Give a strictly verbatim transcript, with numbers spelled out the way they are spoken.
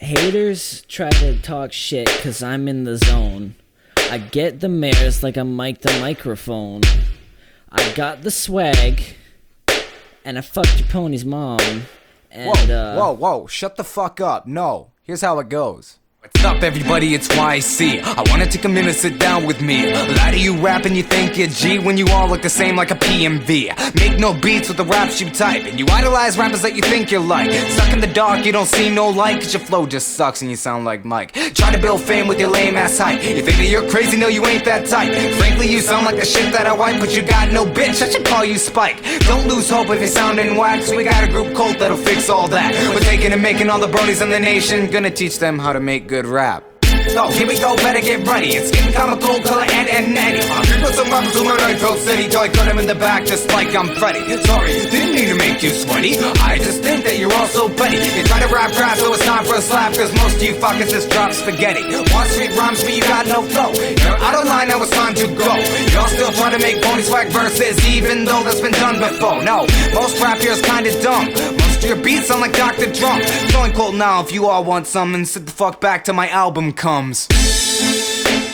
Haters try to talk shit cause I'm in the zone. I get the mares like I'm Mike the microphone. I got the swag, and I fucked your pony's mom. And, whoa, uh, whoa, whoa, shut the fuck up. No, here's how it goes. What's up, everybody? It's Y C. I wanna take a minute, sit down with me. A lot of you rap and you think you're G when you all look the same like a P M V. Make no beats with the raps you type, and you idolize rappers that you think you're like. Stuck in the dark, you don't see no light, cause your flow just sucks and you sound like Mike. Try to build fame with your lame ass hype. You think that you're crazy, no you ain't that type. Frankly, you sound like the shit that I wipe, but you got no bitch, I should call you Spike. Don't lose hope if you're sounding whack, so we got a group cult that'll fix all that. We're taking and making all the bronies in the nation, gonna teach them how to make good rap. So here we go, better get ready. It's getting comical, color and and natty. I'm gonna put some rappers on my Nitro City till I cut him in the back just like I'm Freddy. Sorry, didn't mean to make you sweaty. I just think that you're all so petty. You try to rap crap, so it's time for a slap, cause most of you fuckers just drop spaghetti. Want sweet rhymes, but you got no flow. You're out of line, now it's time to go. Y'all still trying to make pony swag verses, even though that's been done before. No, most rap here's kinda dumb. Most of your beats sound like Doctor Drum. Going cold now if you all want some, and sit the fuck back till my album comes.